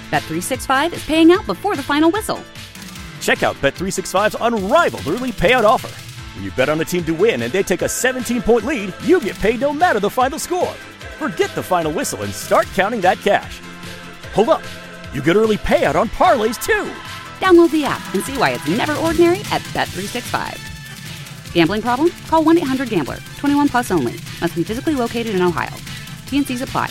Bet365 is paying out before the final whistle. Check out Bet365's unrivaled early payout offer. When you bet on a team to win and they take a 17-point lead, you get paid no matter the final score. Forget the final whistle and start counting that cash. Hold up. You get early payout on parlays, too. Download the app and see why it's never ordinary at Bet365. Gambling problem? Call 1-800-GAMBLER. 21 plus only. Must be physically located in Ohio. T&Cs apply.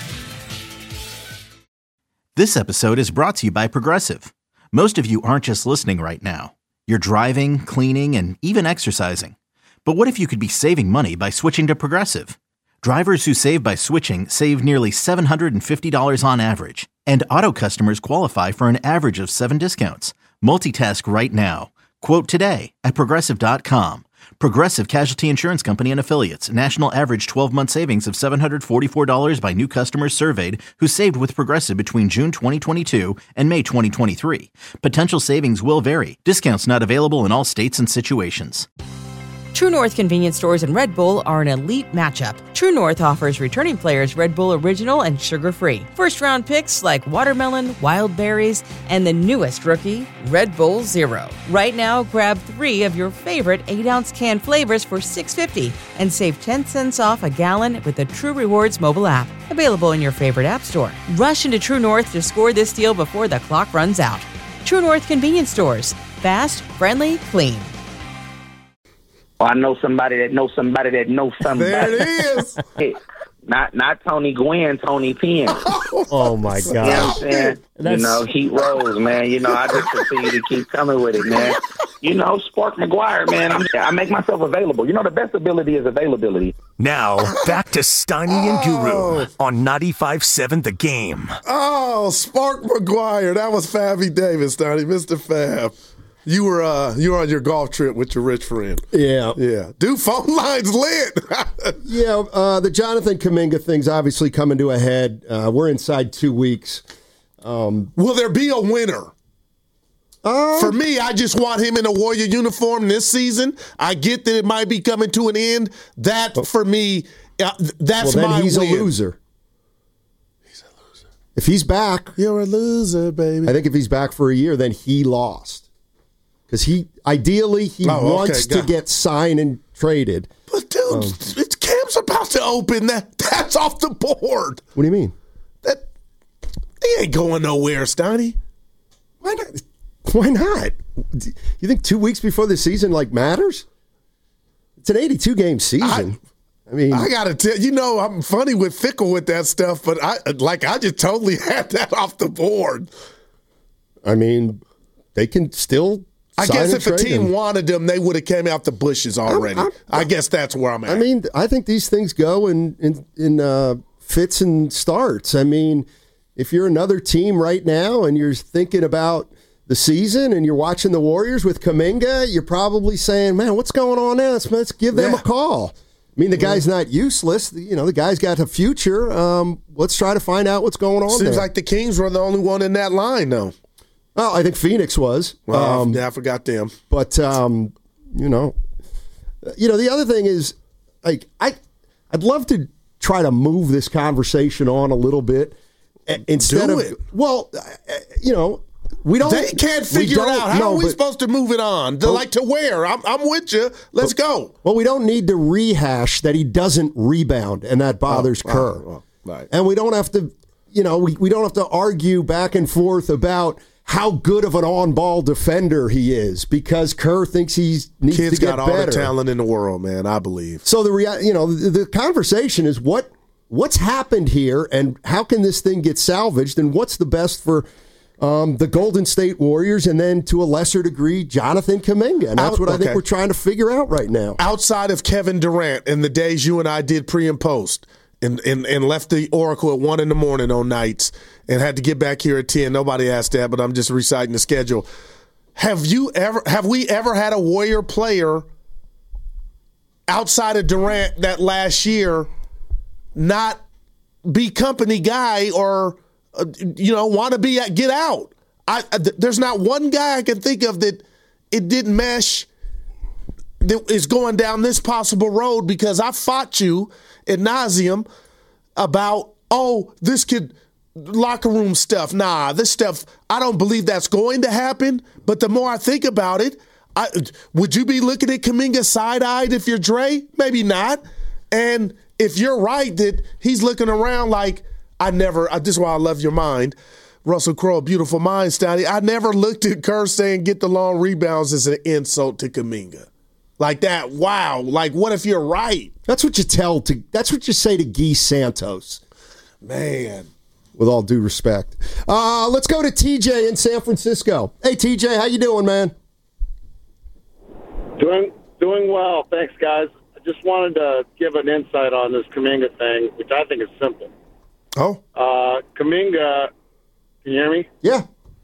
This episode is brought to you by Progressive. Most of you aren't just listening right now. You're driving, cleaning, and even exercising. But what if you could be saving money by switching to Progressive? Drivers who save by switching save nearly $750 on average. And auto customers qualify for an average of 7 discounts. Multitask right now. Quote today at Progressive.com. Progressive Casualty Insurance Company and Affiliates. National average 12-month savings of $744 by new customers surveyed who saved with Progressive between June 2022 and May 2023. Potential savings will vary. Discounts not available in all states and situations. True North convenience stores and Red Bull are an elite matchup. True North offers returning players Red Bull Original and sugar-free. First-round picks like watermelon, wild berries, and the newest rookie, Red Bull Zero. Right now, grab 3 of your favorite 8-ounce can flavors for $6.50 and save 10 cents off a gallon with the True Rewards mobile app. Available in your favorite app store. Rush into True North to score this deal before the clock runs out. True North convenience stores. Fast, friendly, clean. I know somebody that knows somebody that knows somebody. There it is. Hey, not Tony Gwynn, Tony Penn. Oh, my God. You know what I'm saying? You know, Heat Rose, man. You know, I just continue to keep coming with it, man. You know, Spark McGuire, man. I make myself available. You know, the best ability is availability. Now, back to Steiny and Guru on 95.7 The Game. Oh, Spark McGuire. That was Fabby Davis, Steiny. Mr. Fab. You were on your golf trip with your rich friend. Yeah. Yeah. Dude, phone line's lit. Yeah, the Jonathan Kuminga thing's obviously coming to a head. We're inside 2 weeks. Will there be a winner? For me, I just want him in a Warrior uniform this season. I get that it might be coming to an end. That, for me, that's my win. Well, then he's a loser. He's a loser. If he's back. You're a loser, baby. I think if he's back for a year, then he lost. Because he wants to get signed and traded. But, dude, Cam's about to open. That's off the board. What do you mean? He ain't going nowhere, Steiny. Why not? Why not? You think 2 weeks before the season, matters? It's an 82-game season. I got to tell you, I'm funny with Fickle with that stuff, but I just totally had that off the board. I mean, they can still I guess if a team wanted them, they would have came out the bushes already. I guess that's where I'm at. I mean, I think these things go in fits and starts. I mean, if you're another team right now and you're thinking about the season and you're watching the Warriors with Kuminga, you're probably saying, man, what's going on now? Let's give them a call. I mean, the guy's not useless. The guy's got a future. Let's try to find out what's going on. Seems like the Kings were the only one in that line, though. Well, I think Phoenix was. Well, I forgot them. But the other thing is, I'd love to try to move this conversation on a little bit instead of. Well, we don't. They can't figure it out. How are we supposed to move it on? To where? I'm with you. Let's go. Well, we don't need to rehash that he doesn't rebound, and that bothers Kerr. Right. And we don't have to. We don't have to argue back and forth about how good of an on-ball defender he is because Kerr thinks he needs to get better. Kid's got all the talent in the world, man, I believe. So the conversation is what's happened here and how can this thing get salvaged and what's the best for the Golden State Warriors and then to a lesser degree Jonathan Kuminga. And that's what I think we're trying to figure out right now. Outside of Kevin Durant and the days you and I did pre and post and left the Oracle at 1 a.m. on nights and had to get back here at 10. Nobody asked that, but I'm just reciting the schedule. Have we ever had a Warrior player outside of Durant that last year not be company guy or want to get out? There's not one guy I can think of that it didn't mesh that is going down this possible road because I fought you ad nauseum about, this could locker room stuff. Nah, this stuff, I don't believe that's going to happen. But the more I think about it, would you be looking at Kuminga side-eyed if you're Dre? Maybe not. And if you're right that he's looking around like, this is why I love your mind. Russell Crowe, beautiful mind, Stoney. I never looked at Kerr saying get the long rebounds as an insult to Kuminga. Like that, wow. Like, what if you're right? That's what you say to Guy Santos. Man. With all due respect. Let's go to TJ in San Francisco. Hey, TJ, how you doing, man? Doing well. Thanks, guys. I just wanted to give an insight on this Kuminga thing, which I think is simple. Oh? Kuminga, can you hear me? Yeah.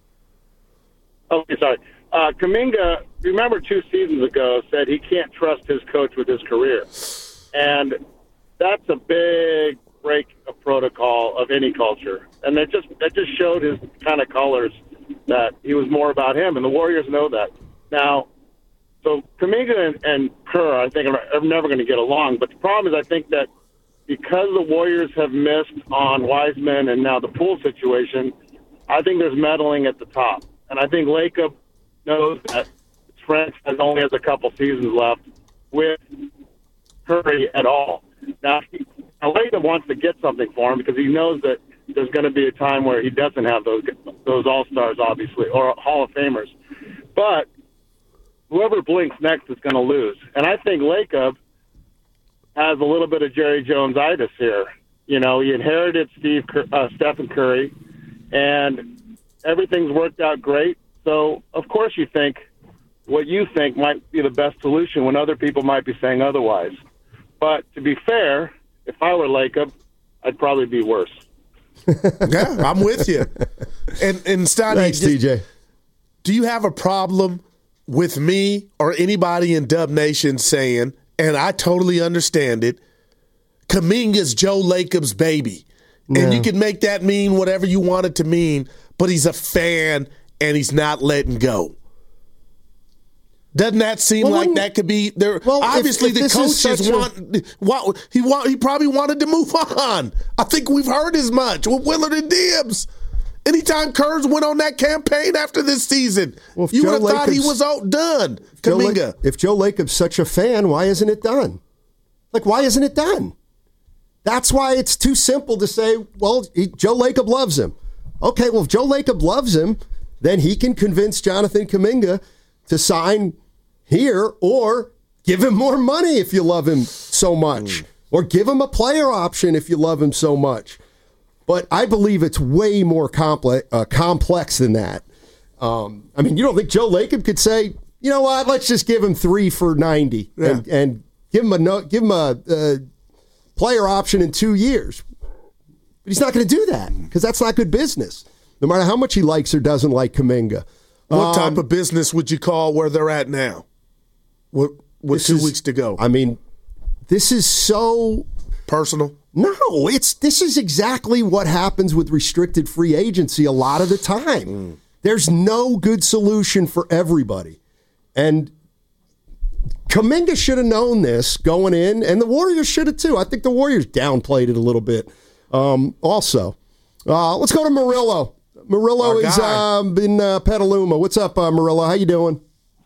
Okay, sorry. Kuminga, remember 2 seasons ago, said he can't trust his coach with his career. And that's a big break of protocol of any culture. And that just showed his kind of colors that he was more about him, and the Warriors know that. Now, so Kuminga and Kerr, I think, are never going to get along. But the problem is I think that because the Warriors have missed on Wiseman and now the Poole situation, I think there's meddling at the top. And I think Lacob knows that French only has a couple seasons left with Curry at all. Now Lacob wants to get something for him because he knows that there's going to be a time where he doesn't have those All-Stars, obviously, or Hall of Famers. But whoever blinks next is going to lose. And I think Lacob has a little bit of Jerry Jones-itis here. You know, he inherited Stephen Curry, and everything's worked out great. So, of course, you think what you think might be the best solution when other people might be saying otherwise. But to be fair, if I were Lacob, I'd probably be worse. Yeah, I'm with you. And Stoney, thanks, TJ. Do you have a problem with me or anybody in Dub Nation saying, and I totally understand it, Kuminga's Joe Lacob's baby? No. And you can make that mean whatever you want it to mean, but he's a fan and he's not letting go. Doesn't that seem like that could be there? Well, obviously, the coaches he probably wanted to move on. I think we've heard as much with Willard and Dibbs. Anytime Kurz went on that campaign after this season, you would have thought he was done. Kuminga. If Joe Lacob's such a fan, why isn't it done? Like, why isn't it done? That's why it's too simple to say, well, Joe Lacob loves him. Okay, well, if Joe Lacob loves him, then he can convince Jonathan Kuminga to sign here, or give him more money if you love him so much, or give him a player option if you love him so much. But I believe it's way more complex than that. I mean, you don't think Joe Lacob could say, you know what, let's just give him 3 for $90 and give him a player option in 2 years. But he's not going to do that because that's not good business, no matter how much he likes or doesn't like Kuminga. What type of business would you call where they're at now? With 2 weeks to go? I mean, this is so personal. No, this is exactly what happens with restricted free agency a lot of the time. There's no good solution for everybody. And Kuminga should have known this going in, and the Warriors should have too. I think the Warriors downplayed it a little bit also. Let's go to Murillo. Murillo is in Petaluma. What's up, Murillo? How you doing?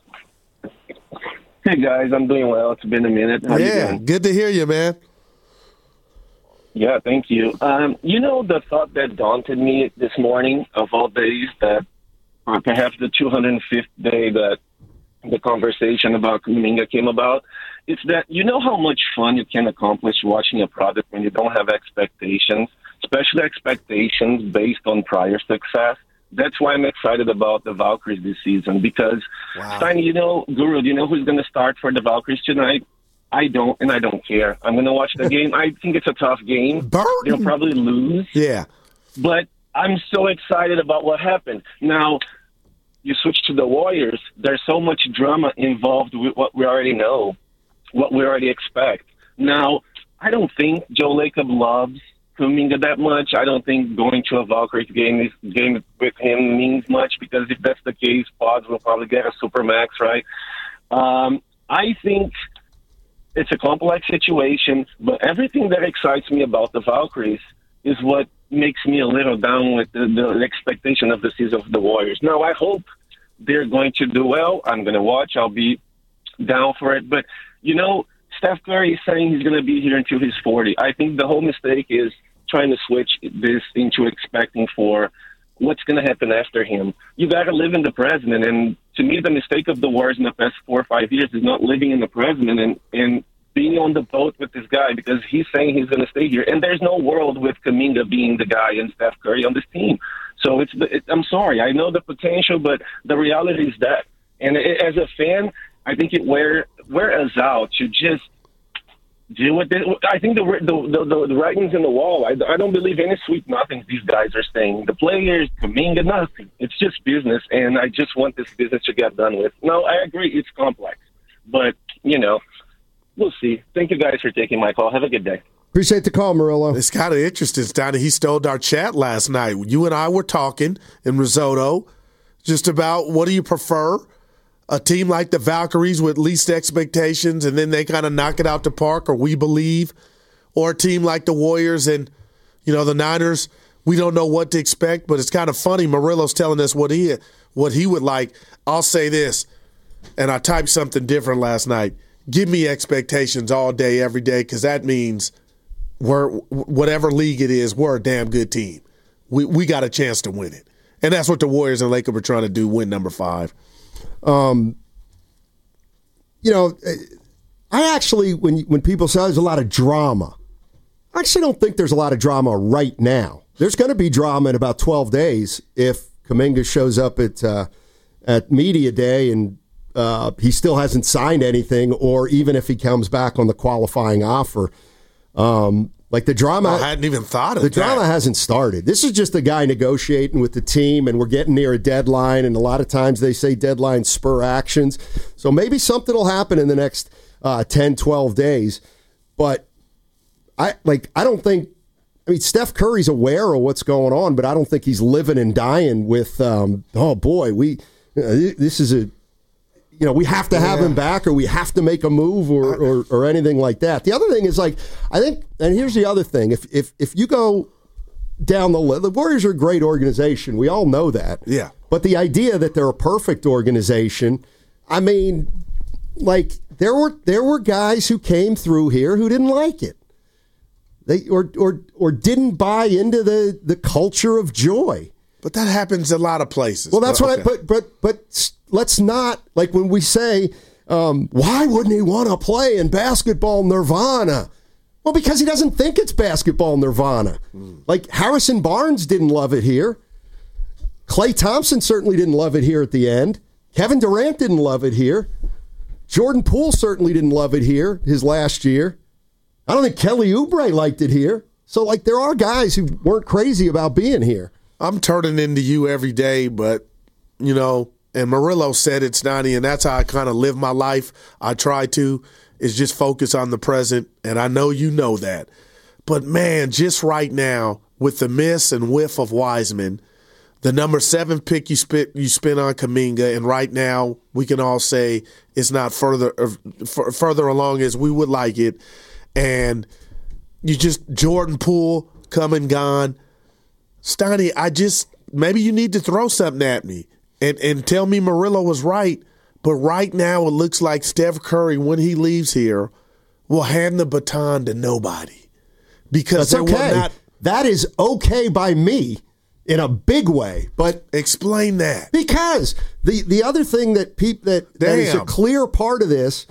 Hey, guys. I'm doing well. It's been a minute. How you doing? Good to hear you, man. Yeah, thank you. You know, the thought that daunted me this morning of all days, that perhaps the 205th day that the conversation about Kuminga came about, it's that you know how much fun you can accomplish watching a product when you don't have expectations, especially expectations based on prior success. That's why I'm excited about the Valkyries this season because, Steiny, Guru, do you know who's going to start for the Valkyries tonight? I don't, and I don't care. I'm going to watch the game. I think it's a tough game. They'll probably lose. Yeah. But I'm so excited about what happened. Now, you switch to the Warriors. There's so much drama involved with what we already know, what we already expect. Now, I don't think Joe Lacob loves Kuminga that much. I don't think going to a Valkyries game with him means much because if that's the case, Pods will probably get a Supermax, right? I think it's a complex situation, but everything that excites me about the Valkyries is what makes me a little down with the expectation of the season of the Warriors. Now, I hope they're going to do well. I'm going to watch. I'll be down for it. But, Steph Curry is saying he's going to be here until he's 40. I think the whole mistake is trying to switch this into expecting for what's going to happen after him. You got to live in the present. And to me, the mistake of the Warriors in the past 4 or 5 years is not living in the present and being on the boat with this guy because he's saying he's going to stay here. And there's no world with Kuminga being the guy and Steph Curry on this team. So I'm sorry. I know the potential, but the reality is that. And as a fan, I think it wear us out to just deal with it. I think the writing's in the wall. I don't believe any sweet nothings these guys are saying. The players, Kuminga, nothing. It's just business, and I just want this business to get done with. No, I agree. It's complex. But, we'll see. Thank you guys for taking my call. Have a good day. Appreciate the call, Murillo. It's kind of interesting, Stoney. He stole our chat last night. You and I were talking in Risotto just about what do you prefer, a team like the Valkyries with least expectations and then they kind of knock it out the park, or we believe, or a team like the Warriors and, the Niners, we don't know what to expect, but it's kind of funny. Murillo's telling us what he would like. I'll say this, and I typed something different last night. Give me expectations all day, every day, because that means whatever league it is, we're a damn good team. We got a chance to win it. And that's what the Warriors and Lakers were trying to do, win number 5. I actually, when people say there's a lot of drama, I actually don't think there's a lot of drama right now. There's going to be drama in about 12 days if Kuminga shows up at Media Day and he still hasn't signed anything, or even if he comes back on the qualifying offer. The drama, I hadn't even thought of the drama hasn't started. This is just a guy negotiating with the team, and we're getting near a deadline, and a lot of times they say deadlines spur actions. So maybe something will happen in the next 10, 12 days. But I don't think, Steph Curry's aware of what's going on, but I don't think he's living and dying with, this is we have to have him back, or we have to make a move, or anything like that. The other thing is, I think, and here's the other thing: if you go down the list, the Warriors are a great organization. We all know that. Yeah. But the idea that they're a perfect organization, there were guys who came through here who didn't like it. They or didn't buy into the culture of joy. But that happens a lot of places. Well, that's what. But let's not, when we say, why wouldn't he want to play in basketball nirvana? Well, because he doesn't think it's basketball nirvana. Harrison Barnes didn't love it here. Klay Thompson certainly didn't love it here at the end. Kevin Durant didn't love it here. Jordan Poole certainly didn't love it here his last year. I don't think Kelly Oubre liked it here. So, there are guys who weren't crazy about being here. I'm turning into you every day, but, and Murillo said it's 90, and that's how I kind of live my life. I try to, is just focus on the present, and I know you know that. But, man, just right now, with the miss and whiff of Wiseman, the number 7 pick you spent on Kuminga, and right now we can all say it's not further along as we would like it, and you just Jordan Poole come and gone. Stoney, maybe you need to throw something at me and tell me Murillo was right, but right now it looks like Steph Curry, when he leaves here, will hand the baton to nobody. Because that's okay. That is okay by me in a big way. But explain that. Because the other thing that is a clear part of this,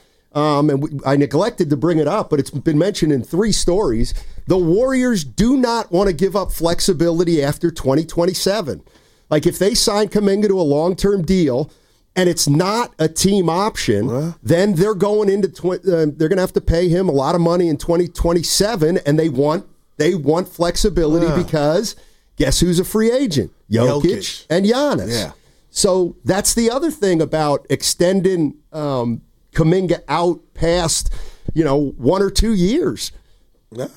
I neglected to bring it up, but it's been mentioned in 3 stories. The Warriors do not want to give up flexibility after 2027. If they sign Kuminga to a long-term deal and it's not a team option, then they're going into they're going to have to pay him a lot of money in 2027, and they want flexibility because guess who's a free agent? Jokic and Giannis. Yeah. So that's the other thing about extending Kuminga out past 1 or 2 years. No.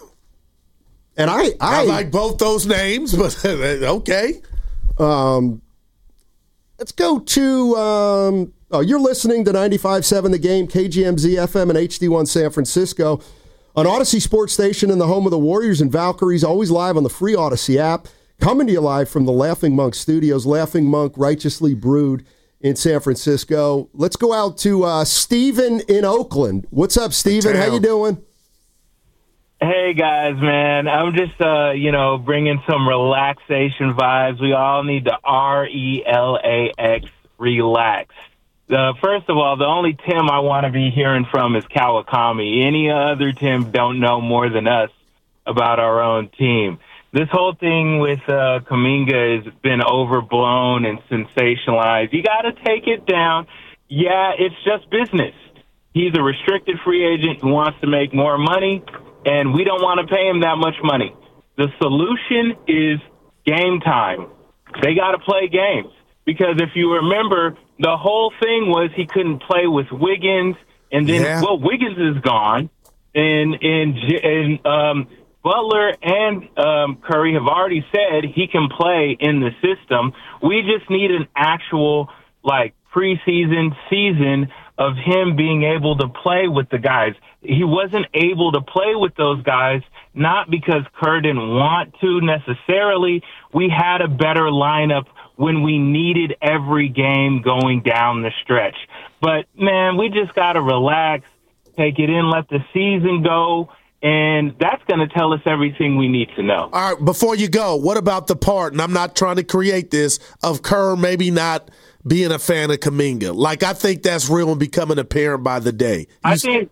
And I like both those names, but okay. Let's go to you're listening to 95.7 The Game, KGMZ FM and HD1 San Francisco. On Odyssey Sports Station and the home of the Warriors and Valkyries, always live on the free Odyssey app. Coming to you live from the Laughing Monk Studios. Laughing Monk, righteously brewed in San Francisco. Let's go out to Steven in Oakland. What's up, Steven? How you doing? Hey, guys, man. I'm just, bringing some relaxation vibes. We all need to RELAX, relax. First of all, the only Tim I want to be hearing from is Kawakami. Any other Tim don't know more than us about our own team. This whole thing with Kuminga has been overblown and sensationalized. You got to take it down. Yeah, it's just business. He's a restricted free agent who wants to make more money, and we don't want to pay him that much money. The solution is game time. They got to play games. Because if you remember, the whole thing was he couldn't play with Wiggins, and then, Wiggins is gone, and Butler and Curry have already said he can play in the system. We just need an actual, preseason season of him being able to play with the guys. He wasn't able to play with those guys, not because Kerr didn't want to necessarily. We had a better lineup when we needed every game going down the stretch. But, man, we just got to relax, take it in, let the season go, and that's going to tell us everything we need to know. All right, before you go, what about the part, and I'm not trying to create this, of Kerr maybe not being a fan of Kuminga? I think that's real and becoming apparent by the day. I think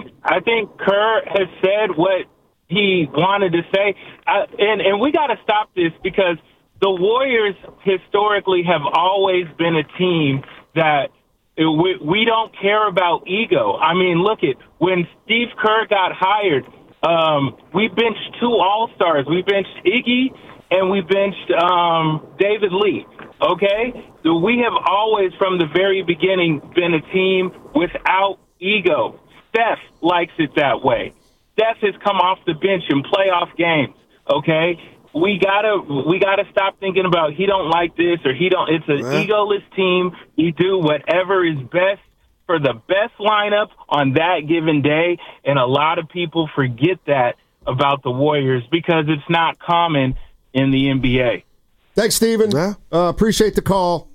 Kerr has said what he wanted to say, and we got to stop this because the Warriors historically have always been a team that we don't care about ego. I mean, look at when Steve Kerr got hired, we benched 2 All-Stars. We benched Iggy and we benched David Lee, okay? So we have always, from the very beginning, been a team without ego. Steph likes it that way. Steph has come off the bench in playoff games, okay? We gotta stop thinking about he don't like this or he don't. It's an egoless team. We do whatever is best for the best lineup on that given day, and a lot of people forget that about the Warriors because it's not common in the NBA. Thanks, Steven. Appreciate the call.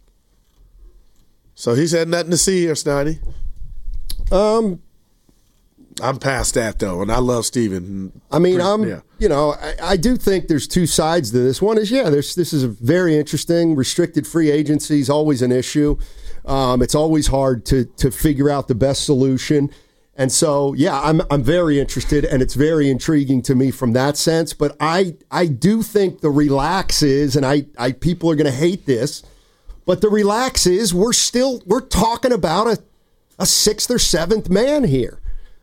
So he's had nothing to see here, Snidey. I'm past that, though, and I love Steven. I mean, I do think there's 2 sides to this. One is, this is a very interesting. Restricted free agency is always an issue. It's always hard to figure out the best solution. And so, I'm very interested, and it's very intriguing to me from that sense. But I do think the relax is, and I people are going to hate this, but the relax is we're talking about a 6th or 7th man here.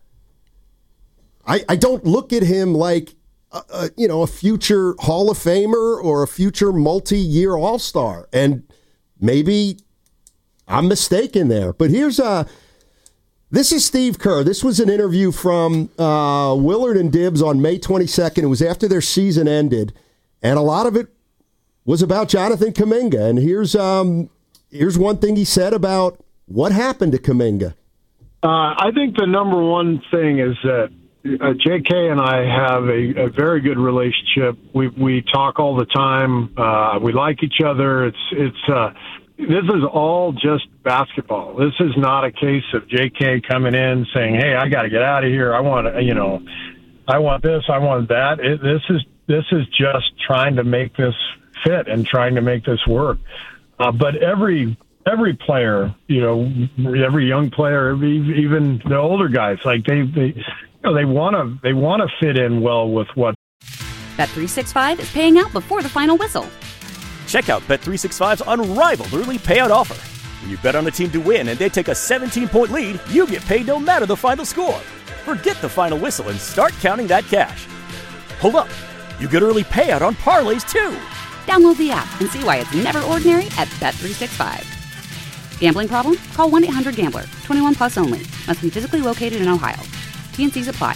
I don't look at him like, a future Hall of Famer or a future multi-year All-Star. And maybe I'm mistaken there. But this is Steve Kerr. This was an interview from Willard and Dibbs on May 22nd. It was after their season ended. And a lot of it was about Jonathan Kuminga. And here's one thing he said about what happened to Kuminga. I think the number one thing is that JK and I have a very good relationship. We talk all the time. We like each other. This is all just basketball. This is not a case of JK coming in saying, "Hey, I got to get out of here. I want this. I want that." This is just trying to make this fit and trying to make this work. But every player, every young player, even the older guys, they want to fit in well with what. Bet365 is paying out before the final whistle. Check out Bet365's unrivaled early payout offer. When you bet on a team to win and they take a 17-point lead, you get paid no matter the final score. Forget the final whistle and start counting that cash. Hold up. You get early payout on parlays, too. Download the app and see why it's never ordinary at Bet365. Gambling problem? Call 1-800-GAMBLER. 21 plus only. Must be physically located in Ohio. T&Cs apply.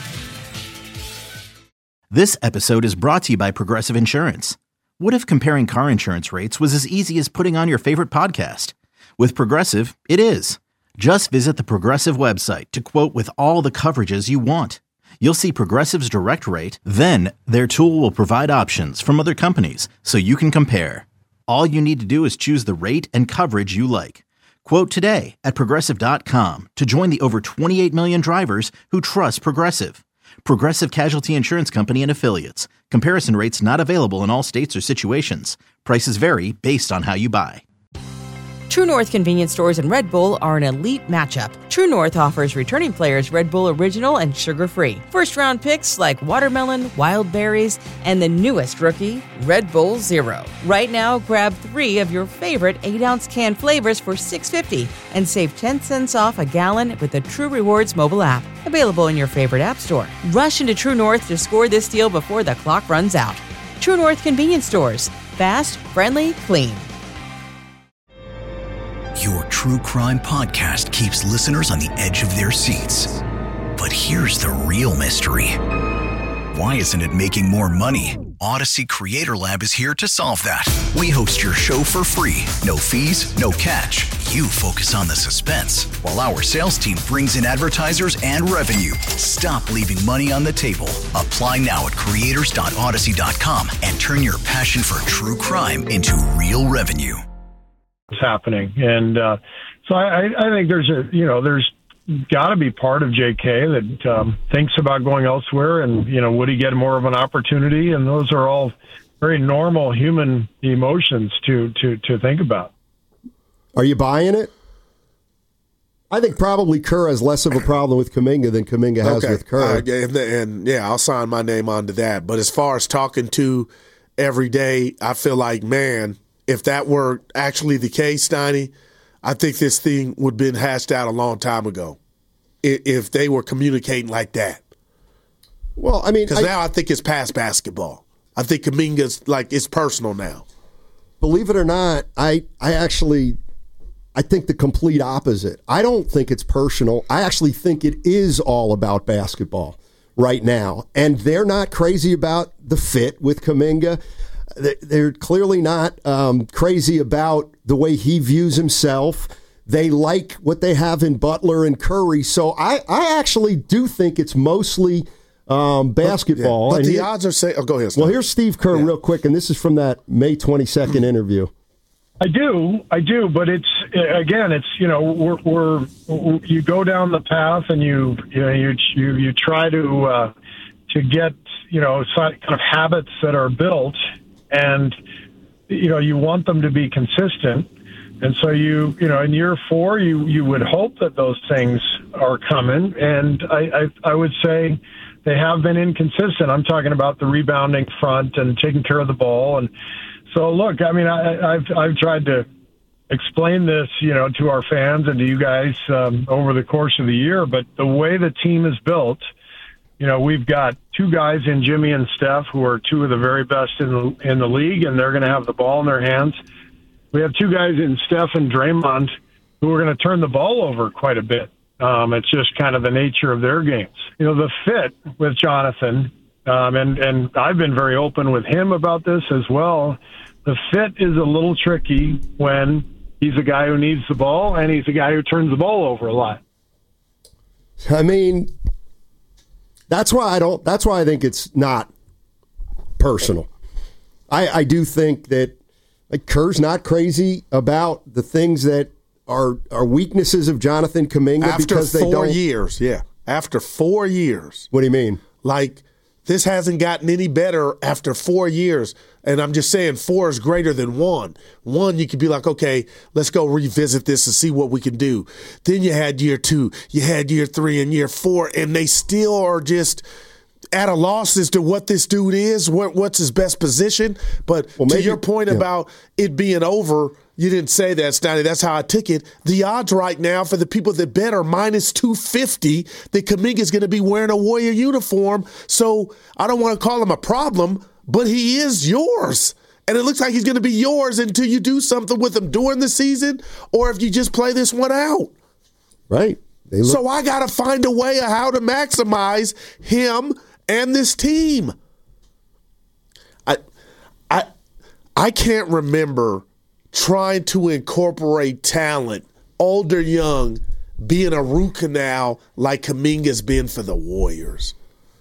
This episode is brought to you by Progressive Insurance. What if comparing car insurance rates was as easy as putting on your favorite podcast? With Progressive, it is. Just visit the Progressive website to quote with all the coverages you want. you'll see Progressive's direct rate, then their tool will provide options from other companies so you can compare. All you need to do is choose the rate and coverage you like. Quote today at Progressive.com to join the over 28 million drivers who trust Progressive. Progressive Casualty Insurance Company and Affiliates. Comparison rates not available in all states or situations. Prices vary based on how you buy. True North convenience stores and Red Bull are an elite matchup. True North offers returning players Red Bull Original and sugar-free. First-round picks like watermelon, wild berries, and the newest rookie, Red Bull Zero. Right now, grab 3 of your favorite 8-ounce can flavors for $6.50 and save 10 cents off a gallon with the True Rewards mobile app. Available in your favorite app store. Rush into True North to score this deal before the clock runs out. True North convenience stores. Fast, friendly, clean. Your true crime podcast keeps listeners on the edge of their seats. But here's the real mystery. Why isn't it making more money? Odyssey Creator Lab is here to solve that. We host your show for free. No fees, no catch. You focus on the suspense, while our sales team brings in advertisers and revenue. Stop leaving money on the table. Apply now at creators.odyssey.com and turn your passion for true crime into real revenue. Happening. And so I think there's got to be part of JK that thinks about going elsewhere, and would he get more of an opportunity? And those are all very normal human emotions to think about. Are you buying it? I think probably Kerr has less of a problem with Kuminga than Kuminga has with Kerr. I'll sign my name onto that. But as far as talking to every day, I feel like, man, if that were actually the case, Steiny, I think this thing would have been hashed out a long time ago if they were communicating like that. Well, I mean, because now I think it's past basketball. I think Kuminga's like it's personal now. Believe it or not, I think the complete opposite. I don't think it's personal. I actually think it is all about basketball right now, and they're not crazy about the fit with Kuminga. They're clearly not crazy about the way he views himself. They like what they have in Butler and Curry. So I actually do think it's mostly basketball. But the odds are saying, go ahead. Well, here's Steve Kerr real quick, and this is from that May 22nd interview. I do, but it's again, it's you go down the path and you try to get kind of habits that are built. And, you want them to be consistent. And so in year 4, you would hope that those things are coming. And I would say they have been inconsistent. I'm talking about the rebounding front and taking care of the ball. And so, look, I mean, I've tried to explain this, to our fans and to you guys over the course of the year. But the way the team is built, we've got 2 guys in Jimmy and Steph who are 2 of the very best in the league, and they're going to have the ball in their hands. We have 2 guys in Steph and Draymond who are going to turn the ball over quite a bit. It's just kind of the nature of their games. The fit with Jonathan, and I've been very open with him about this as well. The fit is a little tricky when he's a guy who needs the ball and he's a guy who turns the ball over a lot. I mean, That's why I think it's not personal. I do think that Kerr's not crazy about the things that are weaknesses of Jonathan Kuminga after 4 years. Yeah, after 4 years. What do you mean? Like, this hasn't gotten any better after 4 years. And I'm just saying 4 is greater than 1. 1, you could be like, okay, let's go revisit this and see what we can do. Then you had year 2, you had year 3 and year 4, and they still are just at a loss as to what this dude is, what's his best position. But to your point about it being over, you didn't say that, Steiny. That's how I took it. The odds right now for the people that bet are minus 250 that Kuminga is going to be wearing a Warrior uniform. So I don't want to call him a problem, but he is yours. And it looks like he's going to be yours until you do something with him during the season or if you just play this one out. Right. So I got to find a way of how to maximize him and this team. I can't remember trying to incorporate talent, old or young, being a root canal like Kuminga's been for the Warriors.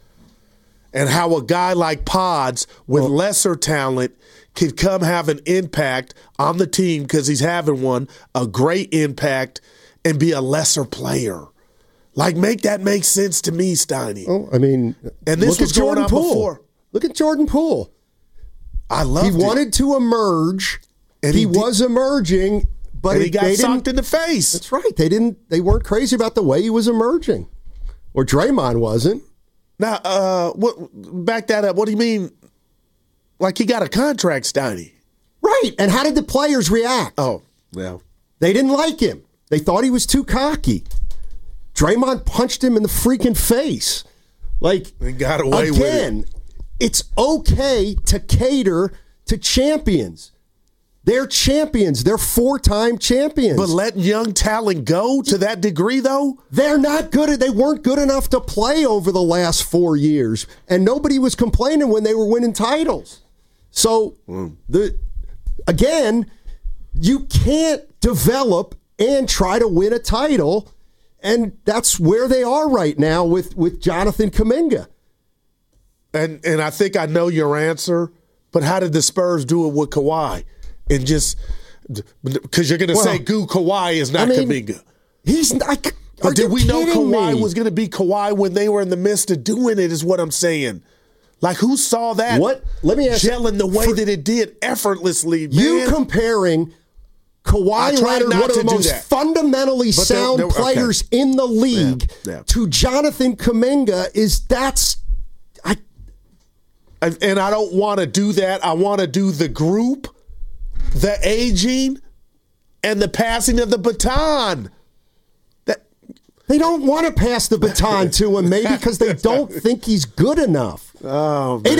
and how a guy like Pods with lesser talent could come have an impact on the team because he's having one, a great impact, and be a lesser player. Like, make that make sense to me, Steiny. Oh, I mean, and this was going on before. Look at Jordan Poole. I loved it. He wanted to emerge, and he was emerging, but he got socked in the face. That's right. They weren't crazy about the way he was emerging, or Draymond wasn't. Now, back that up. What do you mean? Like he got a contract, Steiny? Right. And how did the players react? Oh, well, they didn't like him. They thought he was too cocky. Draymond punched him in the freaking face. Like, he got away with it. Again, it's okay to cater to champions. They're champions. They're 4-time champions. But letting young talent go to that degree, though? They weren't good enough to play over the last 4 years. And nobody was complaining when they were winning titles. So, again, you can't develop and try to win a title. And that's where they are right now with Jonathan Kuminga. And I think I know your answer, but how did the Spurs do it with Kawhi? And just because you're going to say Kawhi is not Kuminga. He's not. But did we know Kawhi was going to be Kawhi when they were in the midst of doing it, is what I'm saying. Like, who saw that? What? Let me ask you. Gelling the way that it did effortlly, man. You comparing Kawhi Leonard, one of the most fundamentally sound players in the league, to Jonathan Kuminga, and I don't want to do that. I want to do the group, the aging, and the passing of the baton. They don't want to pass the baton to him, maybe because they don't think he's good enough. Oh, man.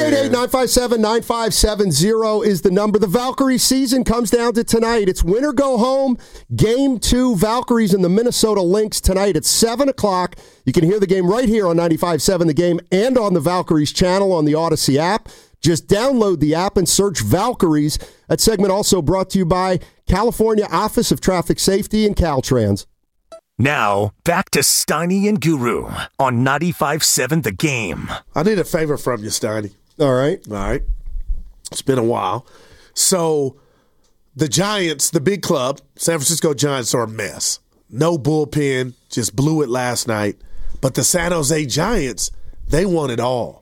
888-957-9570 is the number. The Valkyrie season comes down to tonight. It's win or go home. Game 2, Valkyries and the Minnesota Lynx tonight at 7 o'clock. You can hear the game right here on 95.7 The Game and on the Valkyries channel on the Odyssey app. Just download the app and search Valkyries. That segment also brought to you by California Office of Traffic Safety and Caltrans. Now, back to Steiny and Guru on 95.7 The Game. I need a favor from you, Steiny. All right. It's been a while. So, the Giants, the big club, San Francisco Giants, are a mess. No bullpen, just blew it last night. But the San Jose Giants, they won it all.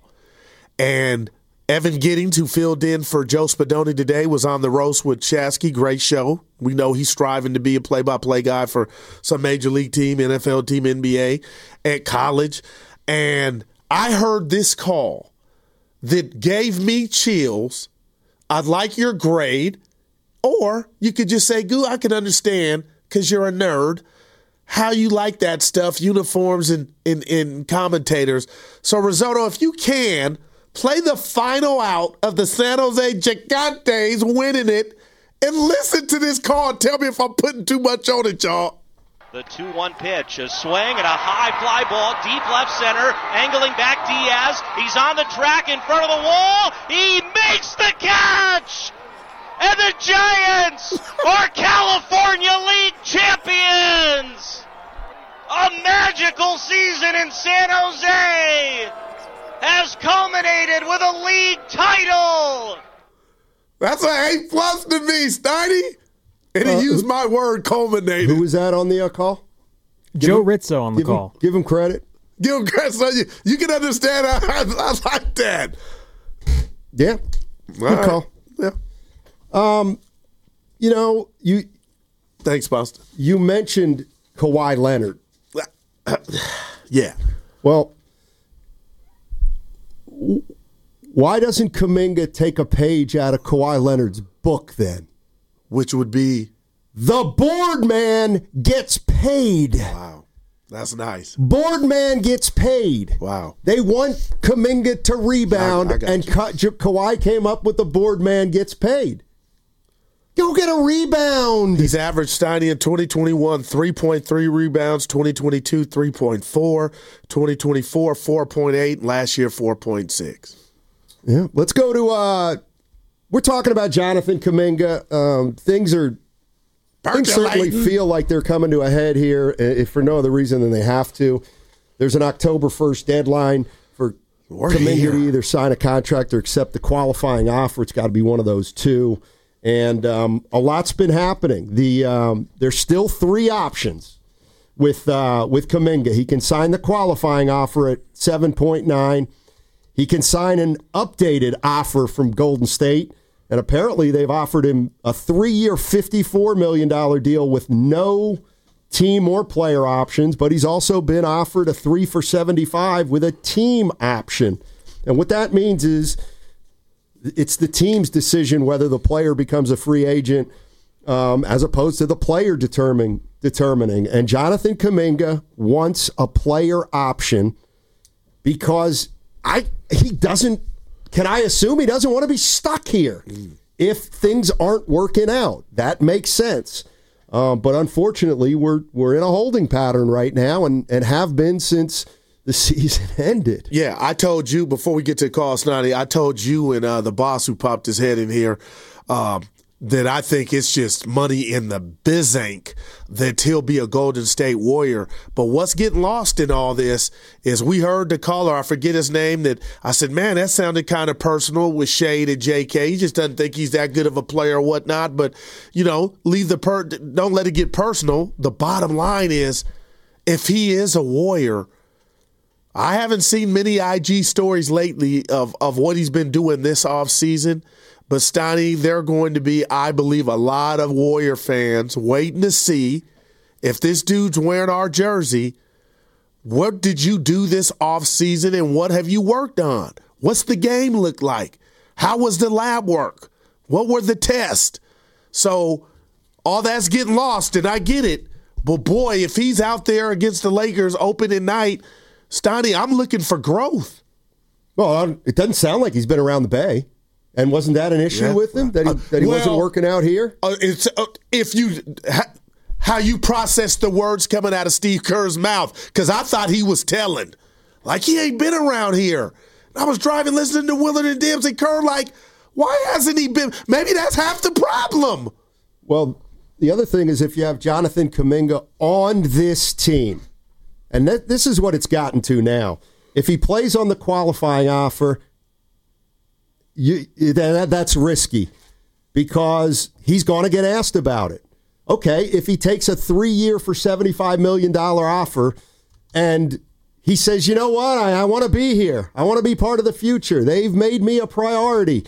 And Evan Giddings, who filled in for Joe Spadoni today, was on the roast with Shasky. Great show. We know he's striving to be a play-by-play guy for some major league team, NFL team, NBA, at college. And I heard this call that gave me chills. I'd like your grade. Or you could just say, Goo, I can understand, because you're a nerd, how you like that stuff, uniforms and commentators. So, Risotto, if you can, play the final out of the San Jose Gigantes winning it, and listen to this call and tell me if I'm putting too much on it, y'all. The 2-1 pitch, a swing and a high fly ball, deep left center, angling back Diaz. He's on the track in front of the wall. He makes the catch! And the Giants are California League champions! A magical season in San Jose has culminated with a league title. That's an A+ to me, Steiny. And he used my word, culminated. Who was that on the call? Joe Rizzo on the call. Give him credit. Give him credit. So you can understand. I like that. Yeah. Good call. Yeah. Thanks, Boston. You mentioned Kawhi Leonard. Yeah. Well, why doesn't Kuminga take a page out of Kawhi Leonard's book then? Which would be? The board man gets paid. Wow. That's nice. Board man gets paid. Wow. They want Kuminga to rebound, and Kawhi came up with the board man gets paid. Go get a rebound. He's averaged, Steiny, in 2021, 3.3 rebounds, 2022, 3.4, 2024, 4.8, last year, 4.6. Yeah, let's go to, we're talking about Jonathan Kuminga. Things certainly feel like they're coming to a head here, if for no other reason than they have to. There's an October 1st deadline for Kuminga to either sign a contract or accept the qualifying offer. It's got to be one of those two. And a lot's been happening. There's still 3 options with Kuminga. He can sign the qualifying offer at 7.9. He can sign an updated offer from Golden State. And apparently they've offered him a 3-year, $54 million deal with no team or player options, but he's also been offered a 3 for $75 with a team option. And what that means is it's the team's decision whether the player becomes a free agent as opposed to the player determining. And Jonathan Kuminga wants a player option because he doesn't want to be stuck here if things aren't working out. That makes sense. But unfortunately, we're in a holding pattern right now and have been since the season ended. Yeah, I told you before we get to call Snotty, I told you and the boss who popped his head in here that I think it's just money in the bizank that he'll be a Golden State Warrior. But what's getting lost in all this is we heard the caller, I forget his name, that I said, man, that sounded kind of personal with Shade and JK. He just doesn't think he's that good of a player or whatnot. But, don't let it get personal. The bottom line is, if he is a Warrior, I haven't seen many IG stories lately of what he's been doing this offseason. But, Stoney, there are going to be, I believe, a lot of Warrior fans waiting to see if this dude's wearing our jersey, what did you do this offseason and what have you worked on? What's the game look like? How was the lab work? What were the tests? So all that's getting lost, and I get it. But, boy, if he's out there against the Lakers opening night, Stoney, I'm looking for growth. Well, it doesn't sound like he's been around the Bay. And wasn't that an issue with him, that he wasn't working out here? It's how you process the words coming out of Steve Kerr's mouth, because I thought he was telling. Like, he ain't been around here. I was driving listening to Willard and Dempsey. Kerr, like, why hasn't he been? Maybe that's half the problem. Well, the other thing is if you have Jonathan Kuminga on this team, and this is what it's gotten to now. If he plays on the qualifying offer, that's risky because he's going to get asked about it. Okay, if he takes a 3-year for $75 million offer and he says, you know what, I want to be here. I want to be part of the future. They've made me a priority.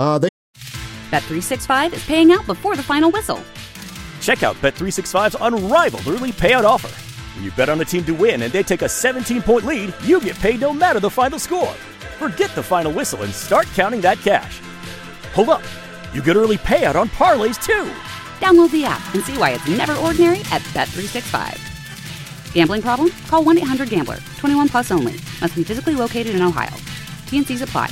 Bet365 is paying out before the final whistle. Check out Bet365's unrivaled early payout offer. When you bet on a team to win and they take a 17-point lead, you get paid no matter the final score. Forget the final whistle and start counting that cash. Hold up. You get early payout on parlays, too. Download the app and see why it's never ordinary at Bet365. Gambling problem? Call 1-800-GAMBLER. 21 plus only. Must be physically located in Ohio. T&Cs apply.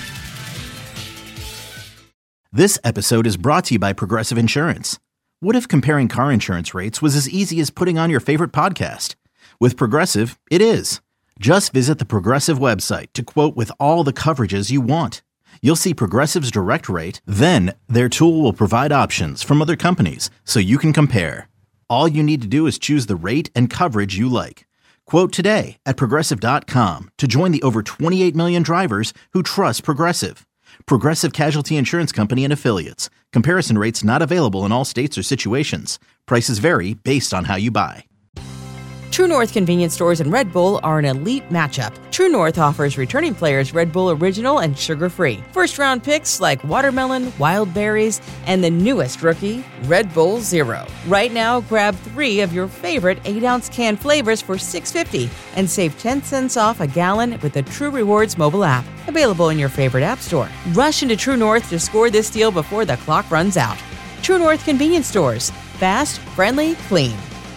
This episode is brought to you by Progressive Insurance. What if comparing car insurance rates was as easy as putting on your favorite podcast? With Progressive, it is. Just visit the Progressive website to quote with all the coverages you want. You'll see Progressive's direct rate, then their tool will provide options from other companies so you can compare. All you need to do is choose the rate and coverage you like. Quote today at Progressive.com to join the over 28 million drivers who trust Progressive. Progressive Casualty Insurance Company and Affiliates. Comparison rates not available in all states or situations. Prices vary based on how you buy. True North convenience stores and Red Bull are an elite matchup. True North offers returning players Red Bull Original and sugar-free. First-round picks like watermelon, wild berries, and the newest rookie, Red Bull Zero. Right now, grab 3 of your favorite 8-ounce can flavors for $6.50 and save 10 cents off a gallon with the True Rewards mobile app. Available in your favorite app store. Rush into True North to score this deal before the clock runs out. True North convenience stores. Fast, friendly, clean.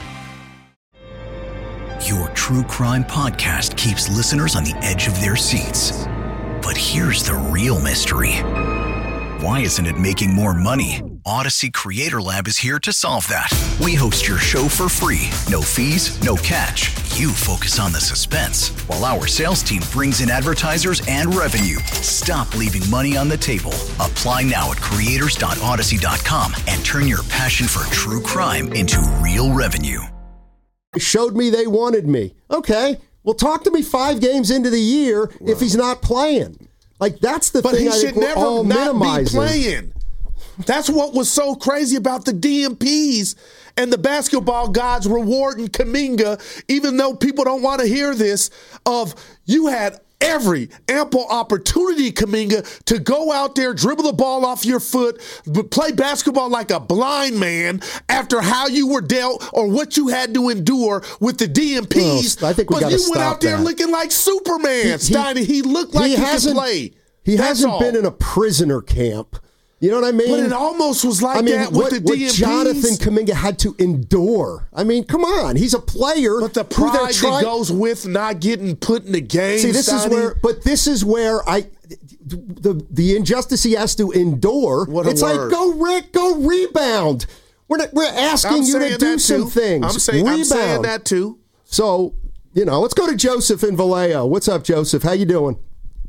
Your true crime podcast keeps listeners on the edge of their seats. But here's the real mystery. Why isn't it making more money? Odyssey Creator Lab is here to solve that. We host your show for free. No fees, no catch. You focus on the suspense, while our sales team brings in advertisers and revenue. Stop leaving money on the table. Apply now at creators.odyssey.com and turn your passion for true crime into real revenue. Showed me they wanted me. Okay, Well, talk to me 5 games into the year if he's not playing. Like, that's the thing I think we're all minimizing. But he should never not be playing. That's what was so crazy about the DMPs and the basketball gods rewarding Kuminga, even though people don't want to hear this, of you had every ample opportunity, Kuminga, to go out there, dribble the ball off your foot, play basketball like a blind man after how you were dealt or what you had to endure with the DMPs. Well, I think we got to stop you went out there looking like Superman, Steiny. He looked like he could play. He hasn't been in a prisoner camp. You know what I mean? But it almost was like that with the DMPs. What Jonathan Kuminga had to endure. I mean, come on. He's a player. But the pride that goes with not getting put in the game. See, this is where the injustice he has to endure. It's like, go Rick, go rebound. We're asking you to do some things. I'm saying that too. So, let's go to Joseph in Vallejo. What's up, Joseph? How you doing?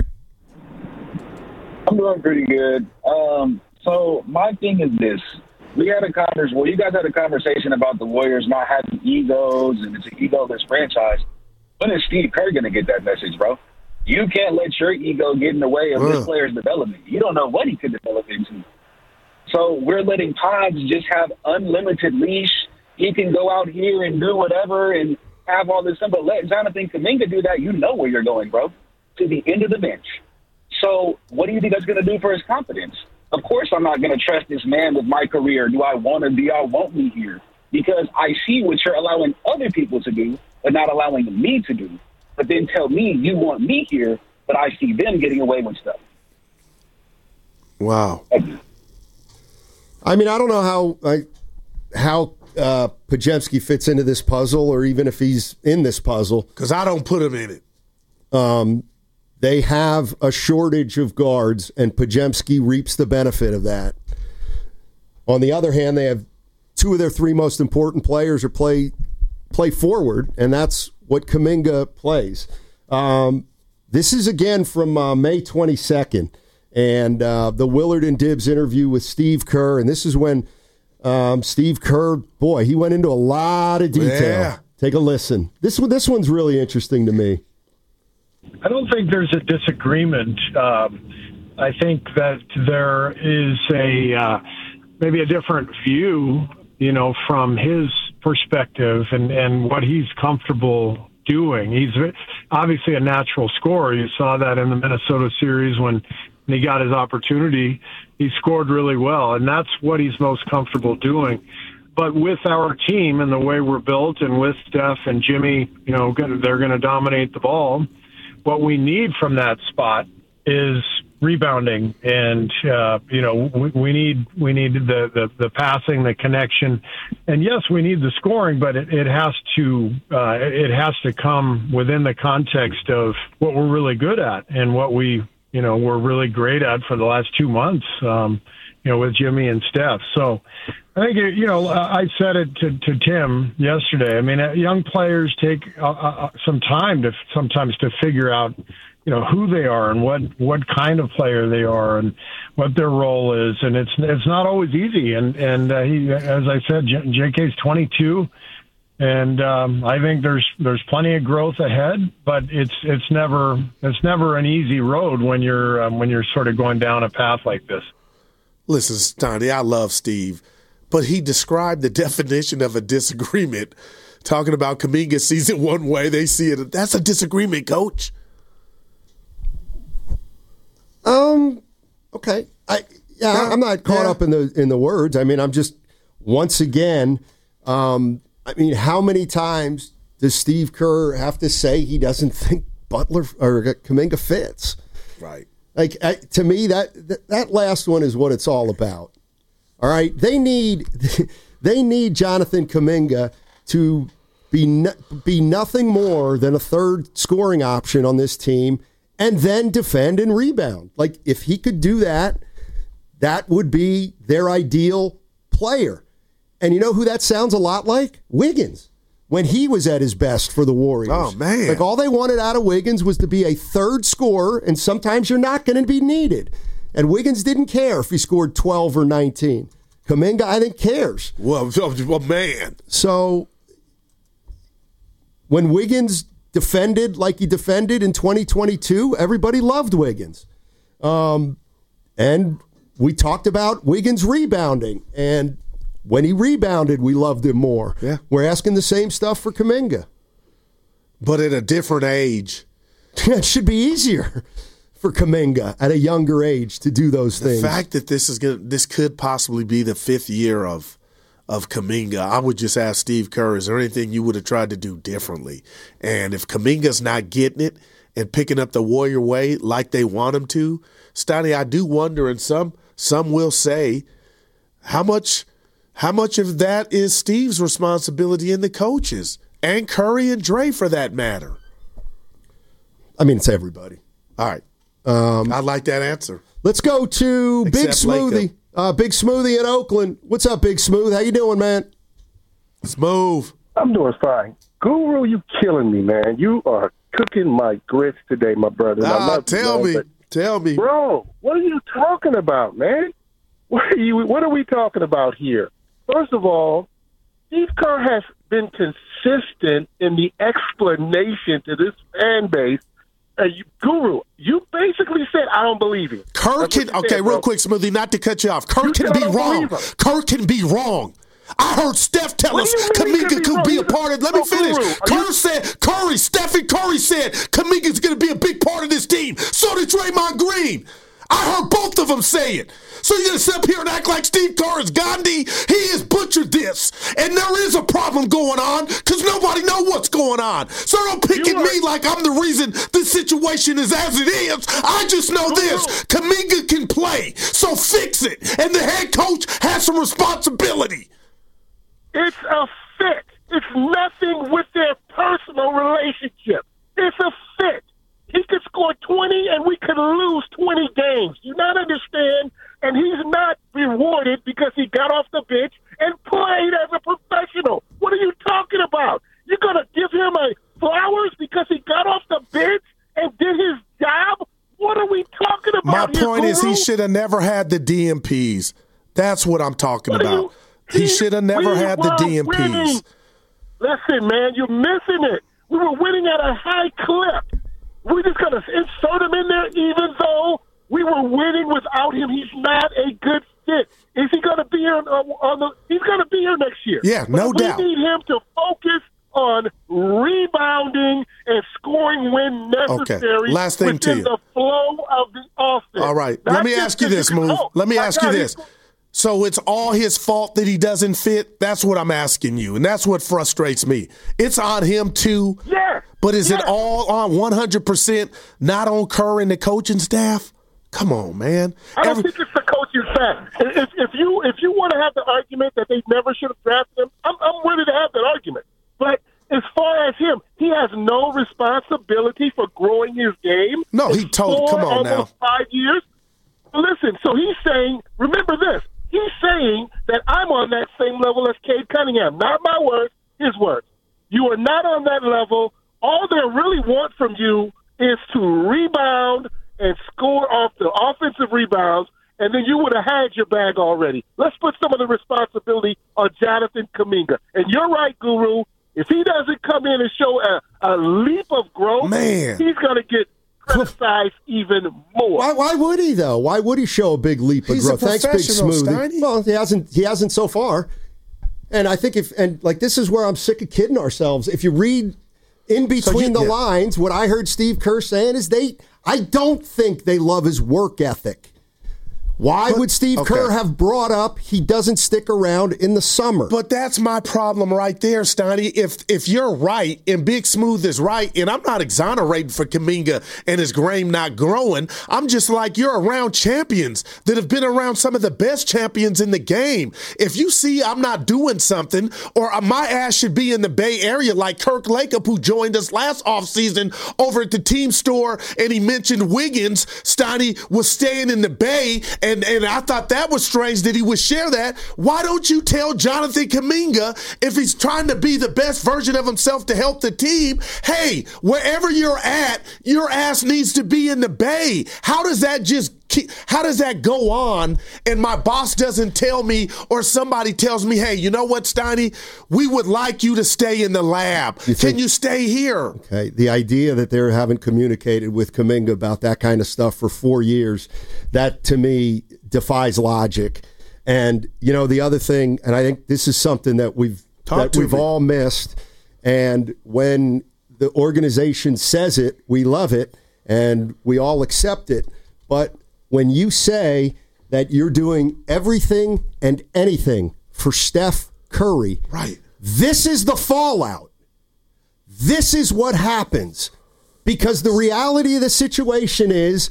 I'm doing pretty good. So my thing is this. You guys had a conversation about the Warriors not having egos and it's an egoless franchise. When is Steve Kerr going to get that message, bro? You can't let your ego get in the way of this player's development. You don't know what he could develop into. So we're letting Pods just have unlimited leash. He can go out here and do whatever and have all this stuff. But let Jonathan Kuminga do that. You know where you're going, bro. To the end of the bench. So what do you think that's going to do for his confidence? Of course I'm not going to trust this man with my career. Do I want me here? Because I see what you're allowing other people to do, but not allowing me to do. But then tell me you want me here, but I see them getting away with stuff. Wow. I mean, I don't know how Podziemski fits into this puzzle, or even if he's in this puzzle. Because I don't put him in it. They have a shortage of guards, and Podziemski reaps the benefit of that. On the other hand, they have 2 of their 3 most important players are play forward, and that's what Kuminga plays. This is, again, from May 22nd, and the Willard and Dibbs interview with Steve Kerr, and this is when Steve Kerr, boy, he went into a lot of detail. Yeah. Take a listen. This one's really interesting to me. I don't think there's a disagreement. I think that there is maybe a different view, from his perspective and what he's comfortable doing. He's obviously a natural scorer. You saw that in the Minnesota series when he got his opportunity. He scored really well, and that's what he's most comfortable doing. But with our team and the way we're built, and with Steph and Jimmy, they're going to dominate the ball. What we need from that spot is rebounding, and we need the passing, the connection, and yes, we need the scoring, but it has to come within the context of what we're really good at and what we're really great at for the last 2 months. With Jimmy and Steph. So I think, I said it to Tim yesterday. I mean, young players take some time sometimes to figure out, who they are and what kind of player they are and what their role is. And it's not always easy. And he, as I said, JK's 22. And I think there's plenty of growth ahead, but it's never an easy road when you're sort of going down a path like this. Listen, Stoney, I love Steve, but he described the definition of a disagreement, talking about Kuminga sees it one way, they see it. That's a disagreement, Coach. Okay. I'm not caught up in the words. I mean, I'm just, once again, how many times does Steve Kerr have to say he doesn't think Butler or Kuminga fits? Right. Like, to me, that last one is what it's all about. All right, they need Jonathan Kuminga to be nothing more than a third scoring option on this team, and then defend and rebound. Like, if he could do that, that would be their ideal player. And you know who that sounds a lot like? Wiggins. When he was at his best for the Warriors. Oh, man. Like, all they wanted out of Wiggins was to be a third scorer, and sometimes you're not going to be needed. And Wiggins didn't care if he scored 12 or 19. Kuminga, I think, cares. Well, man. So when Wiggins defended like he defended in 2022, everybody loved Wiggins. And we talked about Wiggins rebounding, and when he rebounded, we loved him more. Yeah. We're asking the same stuff for Kuminga. But at a different age. It should be easier for Kuminga at a younger age to do those things. The fact that this could possibly be the 5th year of Kuminga, I would just ask Steve Kerr, is there anything you would have tried to do differently? And if Kuminga's not getting it and picking up the Warrior way like they want him to, Stoney, I do wonder, and some will say, how much of that is Steve's responsibility and the coaches, and Curry and Dre for that matter? I mean, it's everybody. All right. I like that answer. Let's go to Big Smoothie. Big Smoothie in Oakland. What's up, Big Smooth? How you doing, man? Smooth. I'm doing fine. Guru, you killing me, man. You are cooking my grits today, my brother. Tell me. Bro, what are you talking about, man? What are we talking about here? First of all, Steve Kerr has been consistent in the explanation to this fan base. Guru, you basically said, I don't believe you. Real quick, Smoothie, not to cut you off. Kerr can be wrong. Kerr can be wrong. I heard Steph tell us Kuminga could be a part of it. Let me finish. Stephen Curry said Kuminga's going to be a big part of this team. So did Draymond Green. I heard both of them say it. So you're going to sit up here and act like Steve Kerr is Gandhi? He has butchered this. And there is a problem going on because nobody knows what's going on. So don't pick at me like I'm the reason this situation is as it is. I just know this. Kuminga can play. So fix it. And the head coach has some responsibility. It's a fit. It's nothing with their personal relationship. It's a fit. He could score 20 and we could lose 20 games. You not understand? And he's not rewarded because he got off the bench and played as a professional. What are you talking about? You're going to give him a flowers because he got off the bench and did his job? What are we talking about? My point is he should have never had the DMPs. That's what I'm talking about. He should have never had the DMPs. Winning. Listen, man, you're missing it. We were winning at a high clip. We're just going to insert him in there even though we were winning without him. He's not a good fit. Is he going to be here he's going to be here next year. Yeah, no doubt. We need him to focus on rebounding and scoring when necessary. Okay. Last thing to you. The flow of the offense. All right. Let me ask you this, Move. Let me ask you this. So it's all his fault that he doesn't fit? That's what I'm asking you, and that's what frustrates me. It's on him too. Yeah. But is it all on 100% not on Kerr and the coaching staff? Come on, man. I don't think it's the coaching staff. If you want to have the argument that they never should have drafted him, I'm ready to have that argument. But as far as him, he has no responsibility for growing his game. No, he told. Come on now. 5 years. Listen, so he's saying, remember this. He's saying that I'm on that same level as Cade Cunningham. Not my words, his words. You are not on that level. All they really want from you is to rebound and score off the offensive rebounds, and then you would have had your bag already. Let's put some of the responsibility on Jonathan Kuminga. And you're right, Guru. If he doesn't come in and show a leap of growth, he's going to get criticized even more. Why would he though? Why would he show a big leap of growth? Thanks, Big Smoothie. Well, he hasn't so far. And I think this is where I'm sick of kidding ourselves. If you read in between the lines, what I heard Steve Kerr saying is I don't think they love his work ethic. Why would Steve Kerr have brought up he doesn't stick around in the summer? But that's my problem right there, Stoney. If you're right and Big Smooth is right, and I'm not exonerating for Kuminga and his game not growing, I'm just like, you're around champions that have been around some of the best champions in the game. If you see I'm not doing something, or my ass should be in the Bay Area like Kirk Lacob, who joined us last offseason over at the team store, and he mentioned Wiggins, Stoney was staying in the Bay, and I thought that was strange that he would share that. Why don't you tell Jonathan Kuminga, if he's trying to be the best version of himself to help the team, hey, wherever you're at, your ass needs to be in the Bay? How does that just how does that go on and my boss doesn't tell me or somebody tells me, hey, you know what, Steiny? We would like you to stay in the lab. Can you stay here? Okay. The idea that they haven't communicated with Kuminga about that kind of stuff for 4 years, that to me defies logic. And, the other thing, and I think this is something that we've all missed, and when the organization says it, we love it, and we all accept it. But when you say that you're doing everything and anything for Steph Curry, right? This is the fallout. This is what happens. Because the reality of the situation is,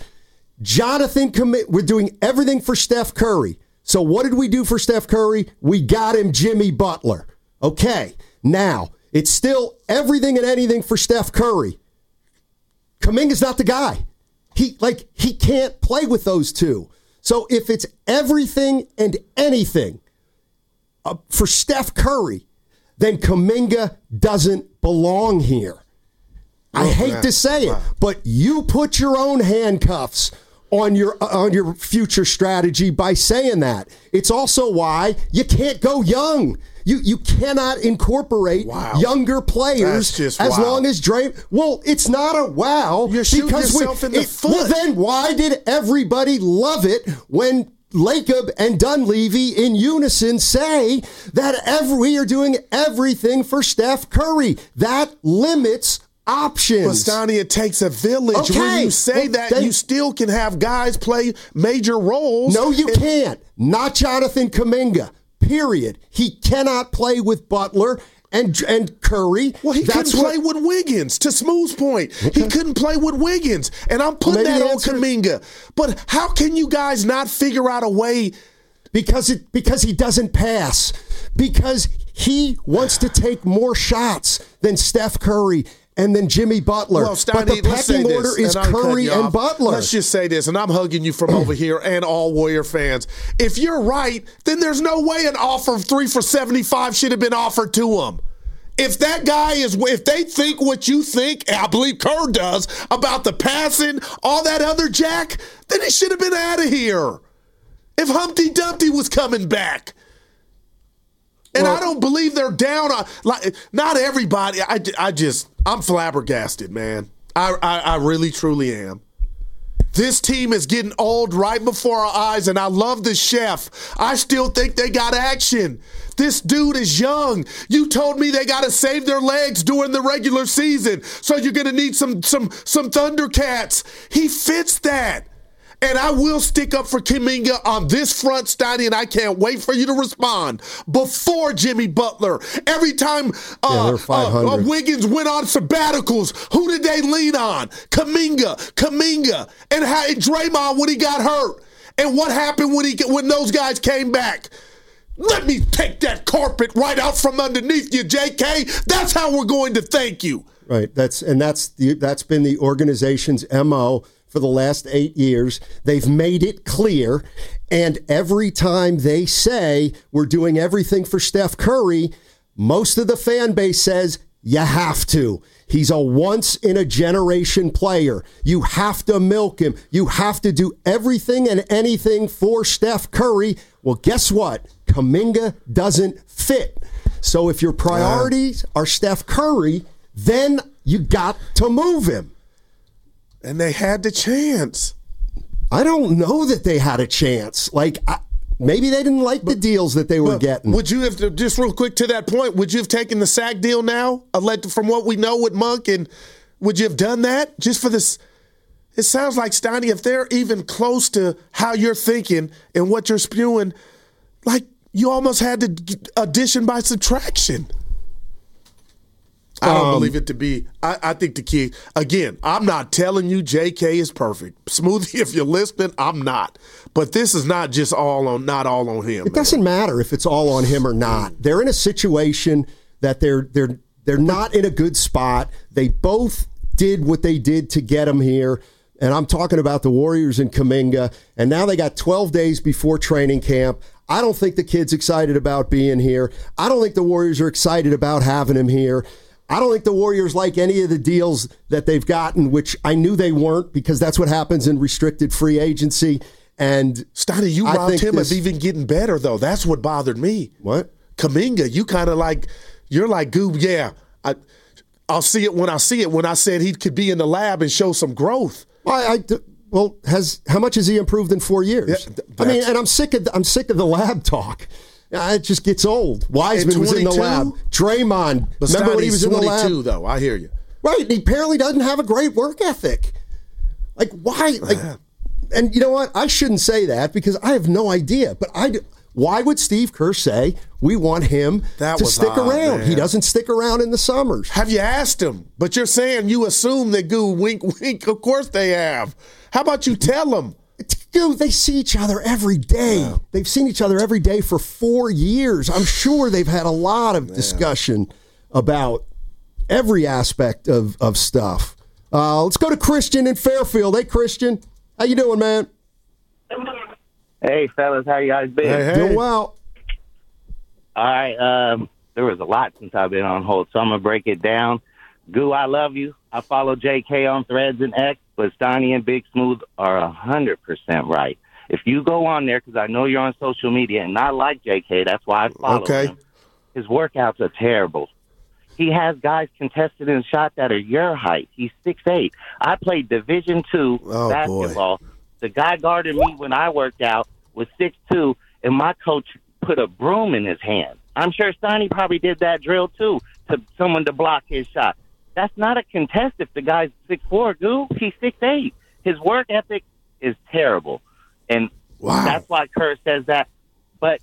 we're doing everything for Steph Curry. So what did we do for Steph Curry? We got him Jimmy Butler. Okay, now, it's still everything and anything for Steph Curry. Kuminga's not the guy. He can't play with those two. So if it's everything and anything for Steph Curry, then Kuminga doesn't belong here. I hate to say it, but you put your own handcuffs on your future strategy by saying that. It's also why you can't go young. You cannot incorporate younger players as long as Draymond. Well, it's not a wow. You're shooting yourself in the foot. Well, then why did everybody love it when Lacob and Dunleavy in unison say that we are doing everything for Steph Curry? That limits options. But Stoney, it takes a village. Okay. When you say that, you still can have guys play major roles. No, you can't. Not Jonathan Kuminga. Period. He cannot play with Butler and Curry. Well, he couldn't play with Wiggins, to Smooth's point. Okay. He couldn't play with Wiggins. And I'm putting that on Kuminga. But how can you guys not figure out a way? Because he doesn't pass. Because he wants to take more shots than Steph Curry and then Jimmy Butler. Well, Steiny, but the pecking order is Curry and Butler. Let's just say this, and I'm hugging you from over here and all Warrior fans. If you're right, then there's no way an offer of 3 for $75 should have been offered to him. If that guy if they think what you think, and I believe Kerr does, about the passing, all that other jack, then he should have been out of here. If Humpty Dumpty was coming back. And I don't believe they're down on, not everybody. I'm flabbergasted, man. I really, truly am. This team is getting old right before our eyes, and I love the chef. I still think they got action. This dude is young. You told me they got to save their legs during the regular season, so you're going to need some Thundercats. He fits that. And I will stick up for Kuminga on this front, Steiny, and I can't wait for you to respond. Before Jimmy Butler, every time Wiggins went on sabbaticals, who did they lean on? Kuminga. And Draymond when he got hurt. And what happened when those guys came back? Let me take that carpet right out from underneath you, JK. That's how we're going to thank you. Right. That's been the organization's MO for the last 8 years. They've made it clear, and every time they say we're doing everything for Steph Curry, most of the fan base says you have to. He's a once-in-a-generation player. You have to milk him. You have to do everything and anything for Steph Curry. Well, guess what? Kuminga doesn't fit. So if your priorities are Steph Curry, then you got to move him. And they had the chance. I don't know that they had a chance. Maybe they didn't like the deals that they were getting. Would you have, just real quick to that point, would you have taken the Sack deal now? From what we know with Monk, and would you have done that just for this? It sounds like, Steiny, if they're even close to how you're thinking and what you're spewing, you almost had to addition by subtraction. I don't believe it to be. I think the key, again, I'm not telling you JK is perfect. Smoothie, if you're listening, I'm not. But this is not just not all on him. It doesn't matter if it's all on him or not. They're in a situation that they're not in a good spot. They both did what they did to get him here. And I'm talking about the Warriors and Kuminga. And now they got 12 days before training camp. I don't think the kid's excited about being here. I don't think the Warriors are excited about having him here. I don't think the Warriors like any of the deals that they've gotten, which I knew they weren't because that's what happens in restricted free agency. And Stoney, you robbed him of even getting better, though. That's what bothered me. What? Kuminga, you kind of like, you're like, Goob, yeah, I'll see it when I see it. When I said he could be in the lab and show some growth. Well, how much has he improved in 4 years? Yeah, I mean, and I'm sick of the lab talk. It just gets old. Wiseman was in the lab. Draymond, remember when he was in the lab? 22, though. I hear you. Right, and he apparently doesn't have a great work ethic. Like, why? Like, and you know what? I shouldn't say that because I have no idea. But why would Steve Kerr say we want him to stick around? Man. He doesn't stick around in the summers. Have you asked him? But you're saying you assume that wink, wink. Of course they have. How about you tell them? Dude, they see each other every day. Yeah. They've seen each other every day for 4 years. I'm sure they've had a lot of discussion about every aspect of stuff. Let's go to Christian in Fairfield. Hey, Christian. How you doing, man? Hey, fellas. How you guys been? Hey. Doing well. All right. There was a lot since I've been on hold, so I'm going to break it down. Goo, I love you. I follow JK on Threads and X, but Stoney and Big Smooth are 100% right. If you go on there, because I know you're on social media, and I like JK, that's why I follow him. His workouts are terrible. He has guys contested in shot that are your height. He's 6'8". I played Division II basketball. Boy. The guy guarding me when I worked out was 6'2", and my coach put a broom in his hand. I'm sure Stoney probably did that drill, too, to someone to block his shot. That's not a contest if the guy's 6'4", Goo. He's 6'8". His work ethic is terrible. And that's why Kerr says that. But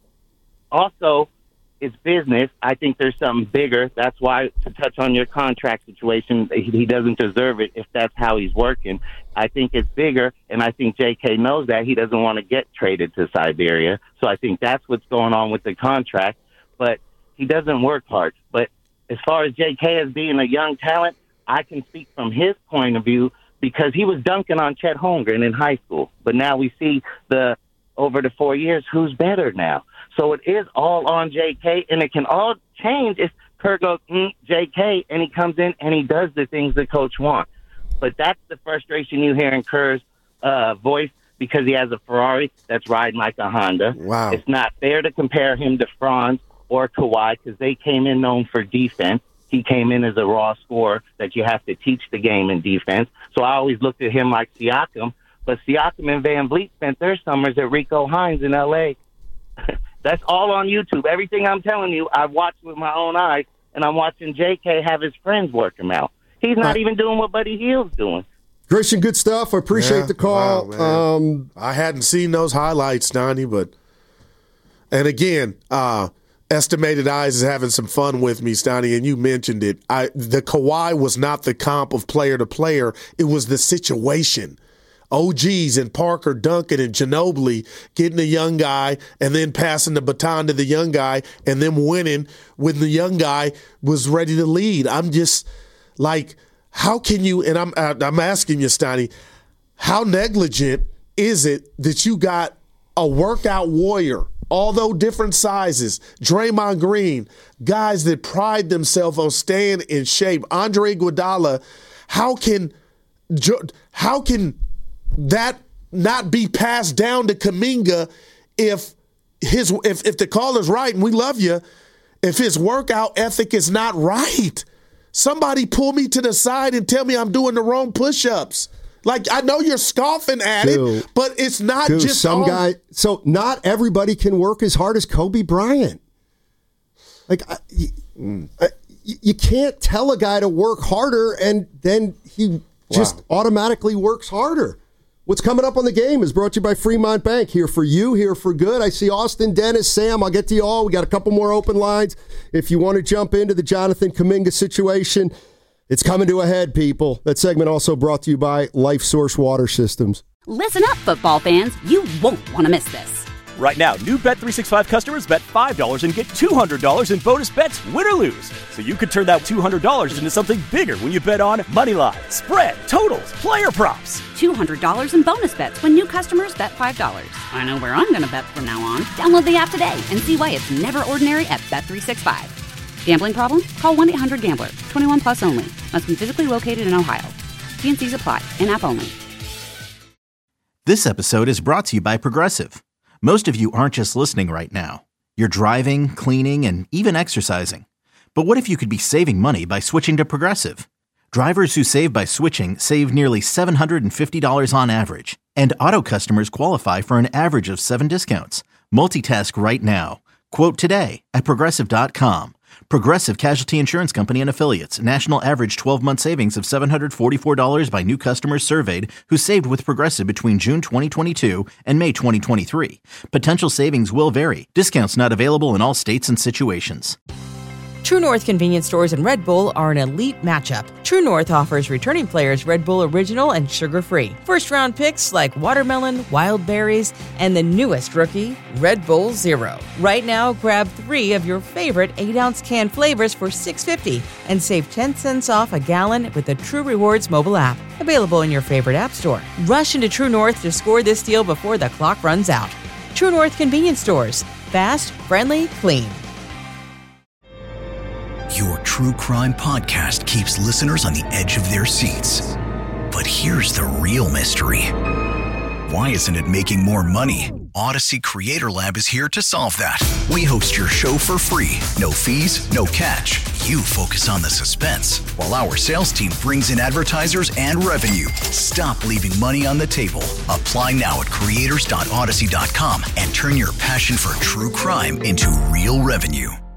also, it's business. I think there's something bigger. That's why, to touch on your contract situation, he doesn't deserve it if that's how he's working. I think it's bigger, and I think JK knows that. He doesn't want to get traded to Siberia. So I think that's what's going on with the contract. But he doesn't work hard. But as far as JK as being a young talent, I can speak from his point of view because he was dunking on Chet Holmgren in high school. But now we see over the 4 years, who's better now. So it is all on JK, and it can all change if Kerr goes, JK, and he comes in and he does the things the coach wants. But that's the frustration you hear in Kerr's voice because he has a Ferrari that's riding like a Honda. Wow. It's not fair to compare him to Franz or Kawhi because they came in known for defense. He came in as a raw scorer that you have to teach the game in defense. So I always looked at him like Siakam. But Siakam and Van Vliet spent their summers at Rico Hines in L.A. That's all on YouTube. Everything I'm telling you, I've watched with my own eyes, and I'm watching JK have his friends work him out. He's not even doing what Buddy Hield's doing. Christian, good stuff. I appreciate the call. Wow, I hadn't seen those highlights, Donnie, but – and again, Estimated Eyes is having some fun with me, Stoney, and you mentioned it. The Kawhi was not the comp of player to player. It was the situation. OGs and Parker, Duncan, and Ginobili getting a young guy and then passing the baton to the young guy and then winning when the young guy was ready to lead. I'm just like, how can you – and I'm asking you, Stoney, how negligent is it that you got a workout warrior – although different sizes, Draymond Green, guys that pride themselves on staying in shape, Andre Iguodala, how can that not be passed down to Kuminga if the caller's right, and we love you, if his workout ethic is not right? Somebody pull me to the side and tell me I'm doing the wrong push-ups. Like, I know you're scoffing at it, but it's not just some guy. So not everybody can work as hard as Kobe Bryant. Like, you can't tell a guy to work harder and then he just automatically works harder. What's coming up on the game is brought to you by Fremont Bank. Here for you, here for good. I see Austin, Dennis, Sam. I'll get to you all. We got a couple more open lines. If you want to jump into the Jonathan Kuminga situation, it's coming to a head, people. That segment also brought to you by Life Source Water Systems. Listen up, football fans. You won't want to miss this. Right now, new Bet365 customers bet $5 and get $200 in bonus bets, win or lose. So you could turn that $200 into something bigger when you bet on money line, spread, totals, player props. $200 in bonus bets when new customers bet $5. I know where I'm going to bet from now on. Download the app today and see why it's never ordinary at Bet365. Gambling problem? Call 1-800-GAMBLER. 21 plus only. Must be physically located in Ohio. T&Cs apply. In-app only. This episode is brought to you by Progressive. Most of you aren't just listening right now. You're driving, cleaning, and even exercising. But what if you could be saving money by switching to Progressive? Drivers who save by switching save nearly $750 on average. And auto customers qualify for an average of 7 discounts. Multitask right now. Quote today at Progressive.com. Progressive Casualty Insurance Company and Affiliates. National average 12-month savings of $744 by new customers surveyed who saved with Progressive between June 2022 and May 2023. Potential savings will vary. Discounts not available in all states and situations. True North convenience stores and Red Bull are an elite matchup. True North offers returning players Red Bull Original and sugar-free. First-round picks like watermelon, wild berries, and the newest rookie, Red Bull Zero. Right now, grab 3 of your favorite 8-ounce can flavors for $6.50 and save 10 cents off a gallon with the True Rewards mobile app. Available in your favorite app store. Rush into True North to score this deal before the clock runs out. True North convenience stores. Fast, friendly, clean. Your true crime podcast keeps listeners on the edge of their seats. But here's the real mystery. Why isn't it making more money? Odyssey Creator Lab is here to solve that. We host your show for free. No fees, no catch. You focus on the suspense, while our sales team brings in advertisers and revenue. Stop leaving money on the table. Apply now at creators.odyssey.com and turn your passion for true crime into real revenue.